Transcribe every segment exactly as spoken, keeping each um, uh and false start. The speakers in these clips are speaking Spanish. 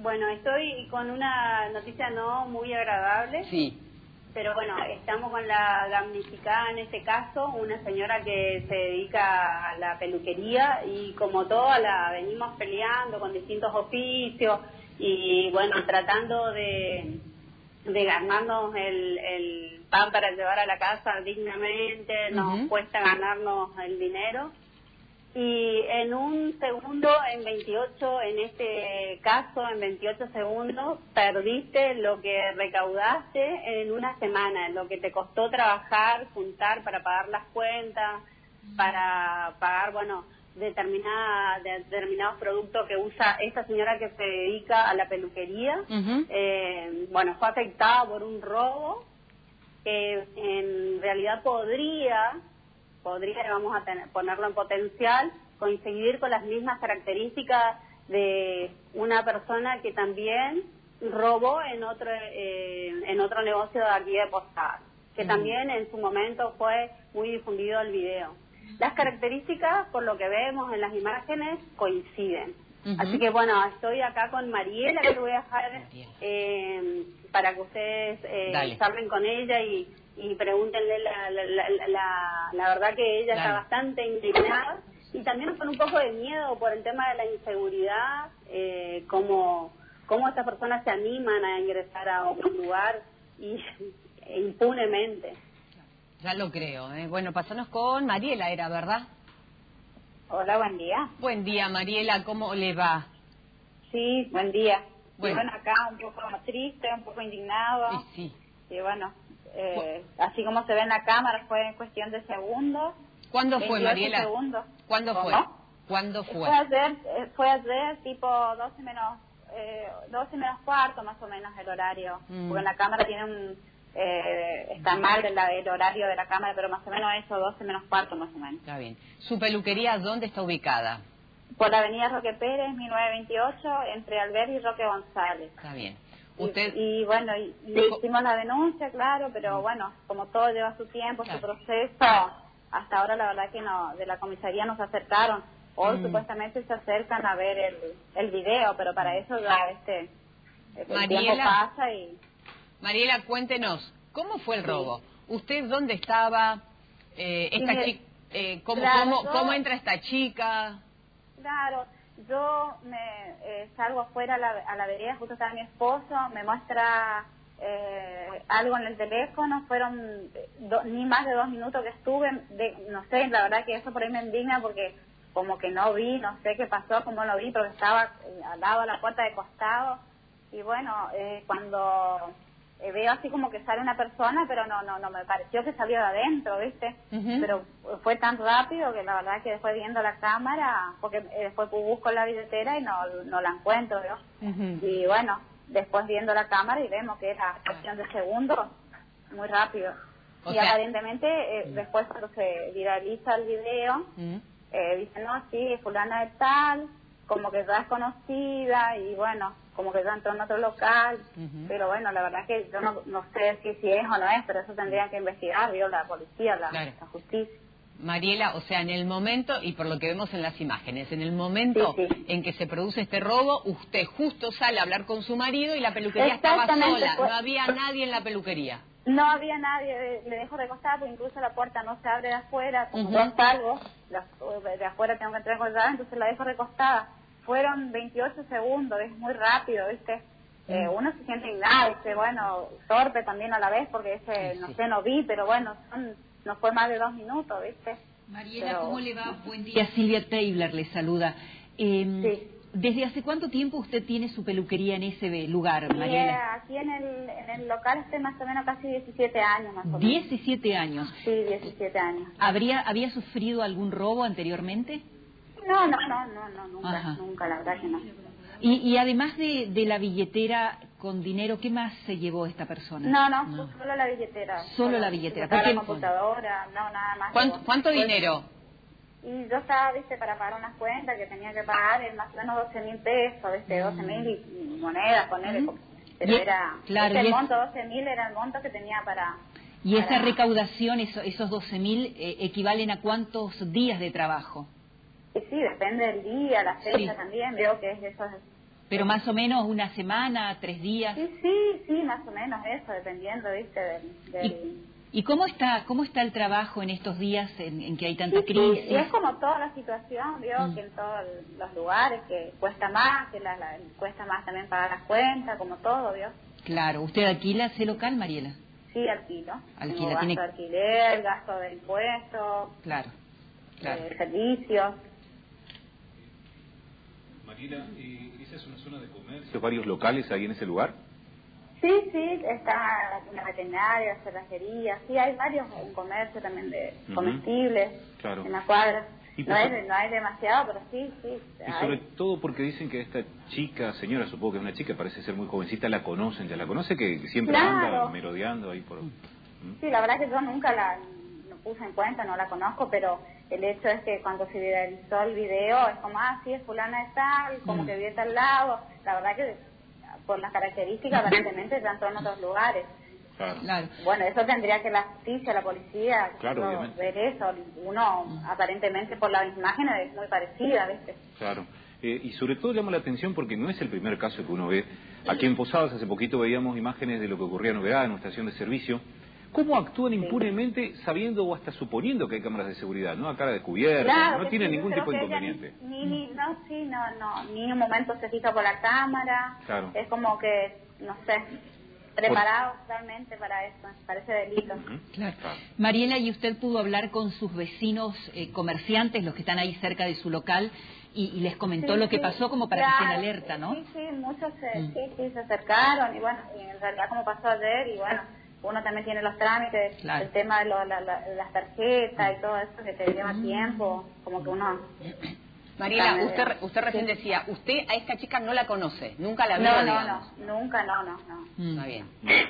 Bueno, estoy con una noticia no muy agradable. Sí. Pero bueno, estamos con la damnificada en este caso, una señora que se dedica a la peluquería y como toda la venimos peleando con distintos oficios y bueno, tratando de, de ganarnos el, el pan para llevar a la casa dignamente, nos uh-huh. cuesta ganarnos el dinero. Y en un segundo, en veintiocho, en este caso, en veintiocho segundos, perdiste lo que recaudaste en una semana, lo que te costó trabajar, juntar para pagar las cuentas, para pagar, bueno, determinada, de, determinados productos que usa esta señora que se dedica a la peluquería. Uh-huh. eh, bueno, fue afectada por un robo que en realidad podría... podría, vamos a tener, ponerlo en potencial, coincidir con las mismas características de una persona que también robó en otro eh, en otro negocio de aquí de Postal, que uh-huh. también en su momento fue muy difundido el video. Las características, por lo que vemos en las imágenes, coinciden. Uh-huh. Así que bueno, estoy acá con Mariela, que le voy a dejar eh, para que ustedes eh, charlen con ella y y pregúntenle la, la, la, la, la verdad que ella Dale. está bastante indignada y también con un poco de miedo por el tema de la inseguridad, eh, cómo, cómo estas personas se animan a ingresar a un lugar y e impunemente. Ya lo creo, ¿eh? Bueno, pasanos con Mariela, era, ¿verdad? Hola, buen día. Buen día, Mariela, ¿cómo le va? Sí, buen día. Bueno, y bueno acá un poco triste, un poco indignado. Sí, sí. Y bueno... Eh, así como se ve en la cámara, fue en cuestión de segundos. ¿Cuándo fue, Mariela? Segundos. ¿Cuándo ¿Cómo? fue? ¿Cuándo fue? Fue ayer, eh, fue ayer tipo doce menos, eh, doce menos cuarto más o menos el horario. Mm. Porque en la cámara tiene un, eh, está mal el, el horario de la cámara, pero más o menos eso, doce menos cuarto más o menos. Está bien. ¿Su peluquería dónde está ubicada? Por la avenida Roque Pérez, mil novecientos veintiocho, entre Alberdi y Roque González. Está bien. Usted... Y, y bueno, y, le hicimos la denuncia, claro, pero bueno, como todo lleva su tiempo, claro. su proceso, hasta ahora la verdad que no, de la comisaría nos acercaron, hoy mm. supuestamente se acercan a ver el, el video, pero para eso ya este, el Mariela, tiempo pasa y... Mariela, cuéntenos, ¿cómo fue el sí. robo? ¿Usted dónde estaba? Eh, esta sí, chica, eh, ¿cómo, claro, cómo, yo, ¿Cómo entra esta chica? Claro. Yo me eh, salgo afuera a la, a la vereda, justo estaba mi esposo, me muestra eh, algo en el teléfono, fueron do, ni más de dos minutos que estuve, de, no sé, la verdad que eso por ahí me indigna porque como que no vi, no sé qué pasó, cómo lo vi, porque estaba al lado de la puerta de costado y bueno, eh, cuando... Eh, veo así como que sale una persona, pero no no no me pareció que salió de adentro, ¿viste? Uh-huh. Pero fue tan rápido que la verdad que después viendo la cámara, porque eh, después busco la billetera y no no la encuentro, ¿no? Uh-huh. Y bueno, después viendo la cámara y vemos que era cuestión de segundos, muy rápido. O y sea... aparentemente eh, uh-huh. después cuando se viraliza el video, uh-huh. eh, dicen, no, sí, fulana de tal, como que ya es conocida y bueno... como que ya entró en otro local, uh-huh. pero bueno, la verdad que yo no, no sé si, si es o no es, pero eso tendría que investigar, ¿vio? La policía, la, claro. la justicia. Mariela, o sea, en el momento, y por lo que vemos en las imágenes, en el momento sí, sí. en que se produce este robo, usted justo sale a hablar con su marido y la peluquería estaba sola, fue... no había nadie en la peluquería. No había nadie, le dejo recostada, porque incluso la puerta no se abre de afuera, como uh-huh. yo salgo, de afuera tengo que entrar con llave, entonces la dejo recostada. Fueron veintiocho segundos, es muy rápido, ¿viste? Eh, uno se siente indignado, dice, bueno, torpe también a la vez, porque ese, sí, no sí. sé, no vi, pero bueno, son, no fue más de dos minutos, ¿viste? Mariela, pero... ¿cómo le va? Buen día. Silvia Taylor le saluda. Eh, sí. ¿Desde hace cuánto tiempo usted tiene su peluquería en ese lugar, Mariela? Sí, aquí en el, en el local estoy más o menos casi diecisiete años, más o menos. ¿diecisiete años? Sí, diecisiete años. ¿Habría, ¿Había sufrido algún robo anteriormente? No, no, no, no, no nunca, Ajá. nunca, la verdad que no. Y, y además de, de la billetera con dinero, ¿qué más se llevó esta persona? No, no, no. solo la billetera. Solo, solo la billetera. Para la computadora, no, nada más. ¿Cuánto, ¿cuánto dinero? Y yo estaba, viste, para pagar unas cuentas que tenía que pagar, en más o menos doce mil pesos, viste, doce mil y monedas, ponerle, uh-huh. pero y, era, claro, este, el es... monto, doce mil era el monto que tenía para... ¿Y para... esa recaudación, eso, esos doce mil, eh, equivalen a cuántos días de trabajo? Sí, depende del día, la fecha sí. también, veo que es eso, Pero más o menos una semana, tres días. Sí, sí, sí, más o menos eso, dependiendo, ¿viste? Del, del... ¿Y, ¿Y cómo está cómo está el trabajo en estos días en, en que hay tanta sí, crisis? Sí, y es como toda la situación, ¿vio? Mm. Que en todos los lugares, que cuesta más, que la, la, cuesta más también pagar las cuentas, como todo, ¿vio? Claro. ¿Usted alquila ese local, Mariela? Sí, alquilo. Alquila, Tengo gasto tiene... de alquiler, gasto de impuestos, claro, claro. Eh, servicios. Mariela, ¿esa es una zona de comercio? ¿Varios locales ahí en ese lugar? Sí, sí, está una veterinaria, cerrajería, sí, hay varios, un comercio también de uh-huh. comestibles claro. en la cuadra. No hay, no hay demasiado, pero sí, sí. Y hay. Sobre todo porque dicen que esta chica, señora, supongo que es una chica, parece ser muy jovencita, la conocen, ya la conoce, que siempre claro. anda merodeando ahí por... ¿Mm? Sí, la verdad que yo nunca la no puse en cuenta, no la conozco, pero el hecho es que cuando se viralizó el video, es como, ah, sí, es fulana de tal, como mm. que vive al lado, la verdad que por las características aparentemente ya en otros lugares. Claro. Claro. Bueno, eso tendría que la justicia, la policía, claro, ver eso. Uno, aparentemente, por las imágenes, es muy parecida, ¿viste? Claro. Eh, y sobre todo llama la atención porque no es el primer caso que uno ve. Aquí en Posadas hace poquito veíamos imágenes de lo que ocurría en Novedad, en una estación de servicio. ¿Cómo actúan sí. impunemente sabiendo o hasta suponiendo que hay cámaras de seguridad? ¿No? A cara descubierta, claro, no tiene sí, ningún tipo de inconveniente. Ni, ni, no, sí, no, no, ni un momento se fija por la cámara. Claro. Es como que, no sé... preparados totalmente para eso, parece delito. Uh-huh. Claro. Mariela, ¿y usted pudo hablar con sus vecinos eh, comerciantes, los que están ahí cerca de su local, y, y les comentó sí, lo que sí, pasó como para claro, que estén alerta, ¿no? Sí, sí, muchos se, mm. sí, sí, se acercaron, y bueno, y en realidad como pasó ayer, y bueno, uno también tiene los trámites, claro. el tema de lo, la, la, las tarjetas y todo eso que te lleva mm. tiempo, como que uno... Mariela, usted usted recién sí. decía, usted a esta chica no la conoce, nunca la vio, No, no, digamos. no, nunca, no, no, no. Mm. Está bien.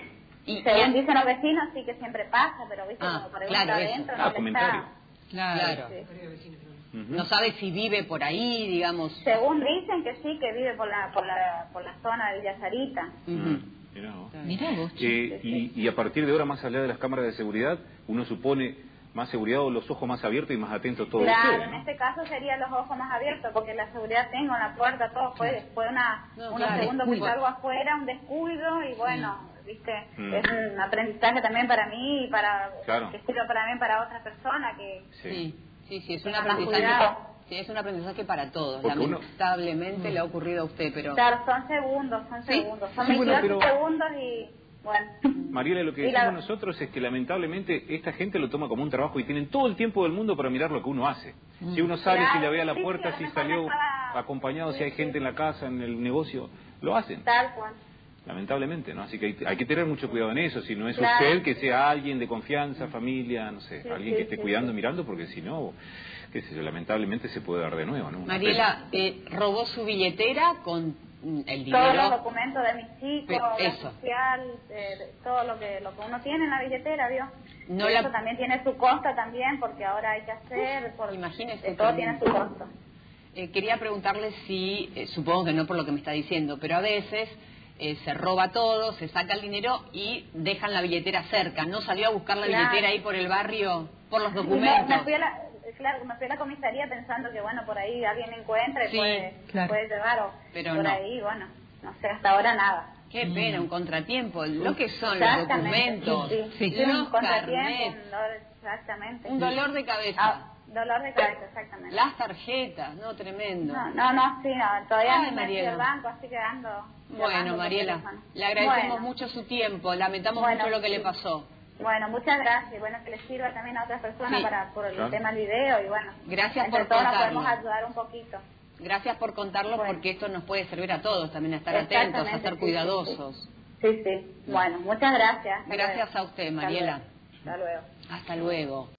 Y, según y... dicen los vecinos, sí que siempre pasa, pero viste, ah, como por ahí claro, está adentro, ah, no comentario. está. Claro. claro. Sí. Uh-huh. No sabe si vive por ahí, digamos. Según dicen que sí, que vive por la por la, por la zona de Villa Sarita. Uh-huh. Mirá vos. Mirá vos. Eh, y, y a partir de ahora, más allá de las cámaras de seguridad, uno supone más seguridad o los ojos más abiertos y más atentos todos claro, ustedes, ¿no? En este este caso serían los ojos más abiertos, porque la seguridad tengo en la puerta, todo fue claro. fue una, no, unos claro, segundos descuido. que salgo afuera, un descuido, y bueno, sí. viste, mm. es un aprendizaje también para mí y para claro. que sirva para mí para otras personas que... Sí, sí, sí, es un aprendizaje. aprendizaje. Sí, es un aprendizaje para todos. Porque Lamentablemente uno... le ha ocurrido a usted, pero... Claro, son segundos, son ¿Sí? segundos, son sí, veintiocho bueno, pero... segundos y... Bueno. Mariela, lo que y decimos la... nosotros es que lamentablemente esta gente lo toma como un trabajo y tienen todo el tiempo del mundo para mirar lo que uno hace. Mm. Si uno sale, claro, si le ve a la puerta, sí, si salió estaba... acompañado, sí, si hay sí. gente en la casa, en el negocio, lo hacen. Tal cual. Lamentablemente, ¿no? Así que hay, hay que tener mucho cuidado en eso. Si no es claro. usted, que sea alguien de confianza, familia, no sé, sí, alguien sí, que esté sí, cuidando, sí. mirando, porque si no, qué sé yo, lamentablemente se puede dar de nuevo, ¿no? Una Mariela, eh, robó su billetera con el dinero. Todos los documentos de mis chicos, Pero, la social, eh, todo lo que lo que uno tiene en la billetera, ¿vio? No eso la... también tiene su costo también, porque ahora hay que hacer, por, Imagínese, todo tiene su costo. Eh, quería preguntarle si, eh, supongo que no por lo que me está diciendo, pero a veces eh, se roba todo, se saca el dinero y dejan la billetera cerca. ¿No salió a buscar la claro. billetera ahí por el barrio, por los documentos? Me, me fui a la, claro, me fui a la comisaría pensando que, bueno, por ahí alguien encuentra y sí, puede, claro. puede llevar, o pero por no. ahí, bueno, no sé, hasta ahora nada. Qué pena, un contratiempo, lo que son los documentos, sí, sí, sí. los un contratiempo, carnets, un dolor, exactamente. un dolor de cabeza. Ah, dolor de cabeza, exactamente. Las tarjetas, no, tremendo. No, no, no sí, no, todavía Ay, no me fui al banco, así que ando... Bueno, Mariela, le agradecemos bueno. mucho su tiempo, lamentamos bueno, mucho lo que sí. le pasó. Bueno, muchas gracias, bueno, que les sirva también a otras personas sí. para por el claro. tema del video y bueno, gracias entre por todos contarlo. nos podemos ayudar un poquito. Gracias por contarlo bueno. porque esto nos puede servir a todos también a estar atentos, a ser sí, cuidadosos. Sí, sí, sí. Bueno, muchas gracias. Gracias a usted, Mariela. Hasta luego. Hasta luego.